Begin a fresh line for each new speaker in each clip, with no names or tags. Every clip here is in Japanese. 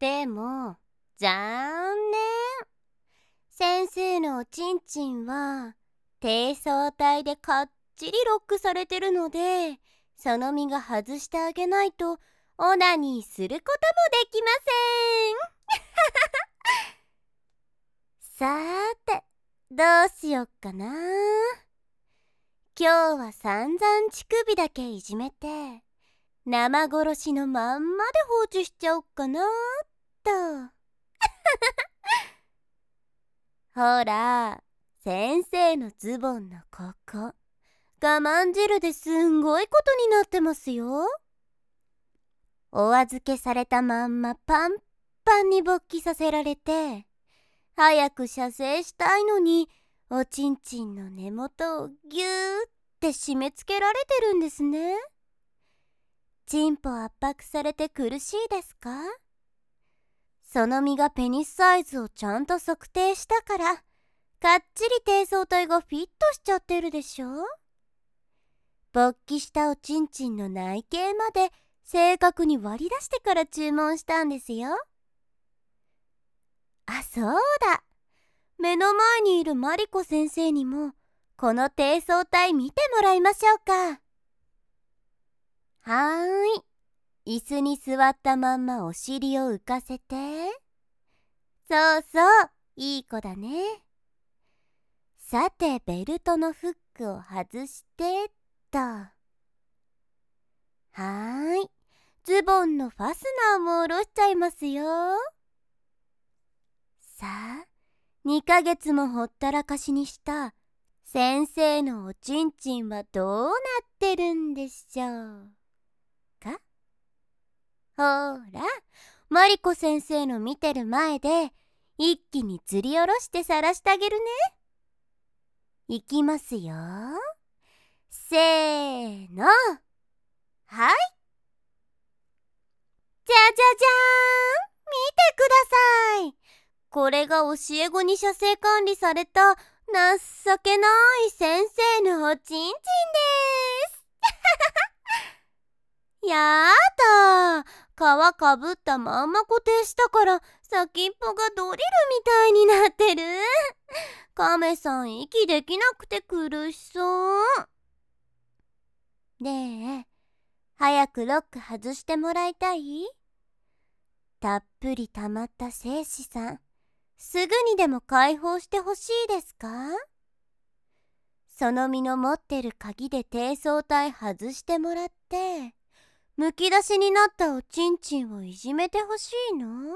でも残念。先生のおちんちんは低層体でかっちりロックされてるので、その身が外してあげないとオナニーすることもできません。さーて、どうしよっかな。今日は散々乳首だけいじめて生殺しのまんまで放置しちゃおっかなと。ほら、先生のズボンのここ、我慢汁ですんごいことになってますよ。お預けされたまんまパンパンに勃起させられて、早く射精したいのにおちんちんの根元をギューって締め付けられてるんですね。チンポ圧迫されて苦しいですか？その身がペニスサイズをちゃんと測定したから、かっちり低層体がフィットしちゃってるでしょ。勃起したおちんちんの内径まで正確に割り出してから注文したんですよ。あ、そうだ。目の前にいるマリコ先生にもこの低層体見てもらいましょうか。はーい。椅子に座ったまんまお尻を浮かせて。そうそう、いい子だね。さて、ベルトのフックを外してっと。はーい。ズボンのファスナーも下ろしちゃいますよ。さあ、2ヶ月もほったらかしにした先生のおちんちんはどうなってるんでしょうか。ほら、マリコ先生の見てる前で一気にずり下ろして晒してあげるね。いきますよ。せーの。はい。じゃじゃじゃーん。見てください。これが教え子に射精管理された情けない先生のおちんちんです。やだ。皮かぶったまんま固定したから先っぽがドリルみたいになってる。カメさん息できなくて苦しそう。ねえ、早くロック外してもらいたい？たっぷり溜まった精子さん、すぐにでも解放してほしいですか？その身の持ってる鍵で低層体外してもらって、むき出しになったおちんちんをいじめてほしいの？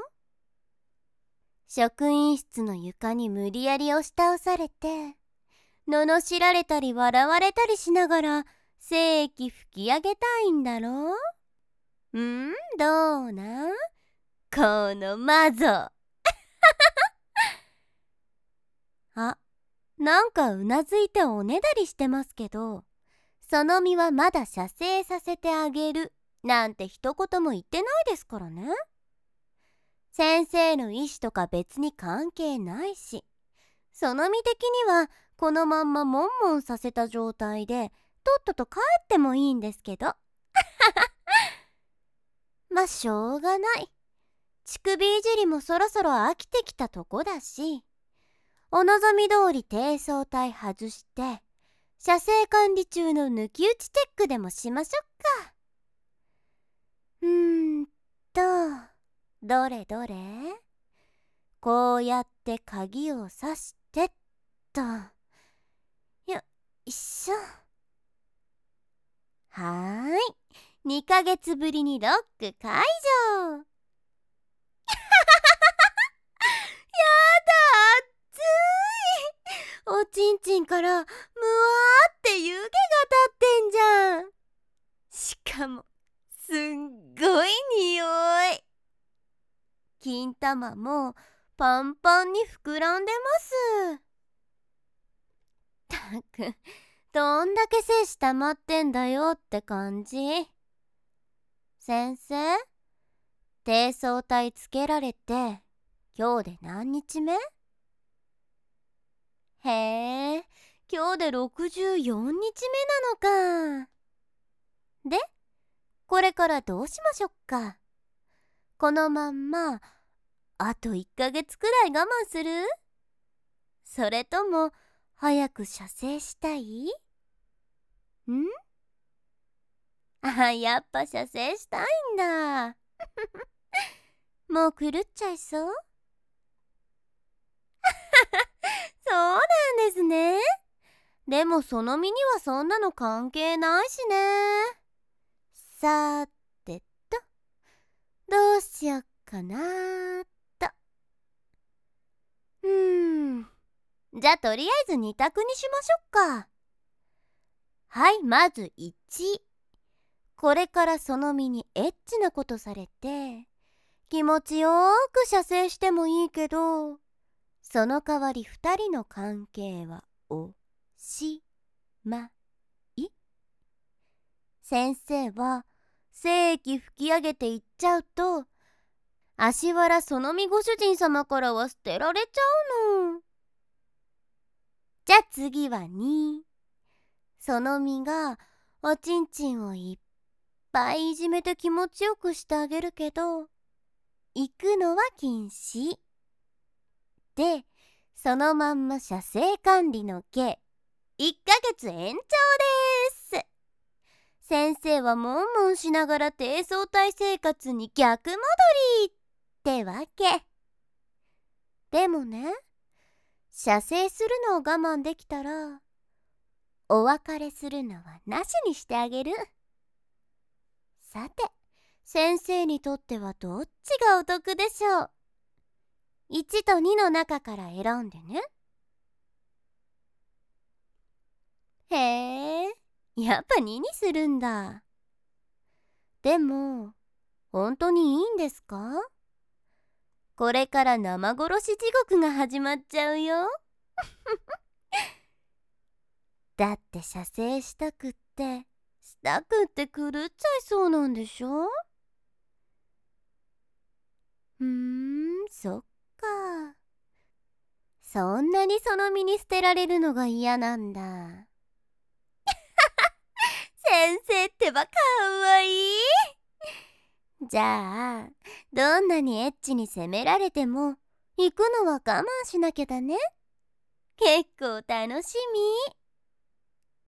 職員室の床に無理やり押し倒されて、罵られたり笑われたりしながら精液吹き上げたいんだろう？どうなん？このマゾ。あ、なんかうなずいておねだりしてますけど、その身はまだ射精させてあげるなんて一言も言ってないですからね。先生の意思とか別に関係ないし、その身的にはこのまんまモンモンさせた状態でとっとと帰ってもいいんですけど。まあしょうがない。乳首いじりもそろそろ飽きてきたとこだし、お望み通り低層体外して射精管理中の抜き打ちチェックでもしましょっか。どれどれ。こうやって鍵を刺してっと。よいしょ。はーい。2ヶ月ぶりにロック解除。やだ、熱い。おちんちんからムワーって湯気が立ってんじゃん。しかもすんごい匂い。金玉もパンパンに膨らんでます。たく、どんだけ精子溜まってんだよって感じ。先生、低層体つけられて今日で何日目？へえ、今日で64日目なのか。で、これからどうしましょっか。 このまんまあと1ヶ月くらい我慢する？それとも早く射精したい？やっぱ射精したいんだ。もう狂っちゃいそう？そうなんですね。でもその身にはそんなの関係ないしね。さてと、どうしよっかなーと。じゃあとりあえず2択にしましょうか。はい、まず1。これからその身にエッチなことされて、気持ちよく射精してもいいけど、その代わり2人の関係はおしまい。先生は精液吹き上げていっちゃうと、足原そのみご主人様からは捨てられちゃうの。じゃあ次は2。そのみがおちんちんをいっぱいいじめて気持ちよくしてあげるけど、行くのは禁止。で、そのまんま射精管理の計1ヶ月延長です。先生はもんもんしながら低層体生活に逆戻りってわけ。でもね、射精するのを我慢できたら、お別れするのはなしにしてあげる。さて、先生にとってはどっちがお得でしょう。1と2の中から選んでね。へえ、やっぱ2にするんだ。でも、本当にいいんですか？これから生殺し地獄が始まっちゃうよ。だって射精したくって狂っちゃいそうなんでしょ？そっか。そんなにその身に捨てられるのが嫌なんだ。先生ってばかわいい。じゃあ、どんなにエッチに責められても行くのは我慢しなきゃだね。結構楽しみ。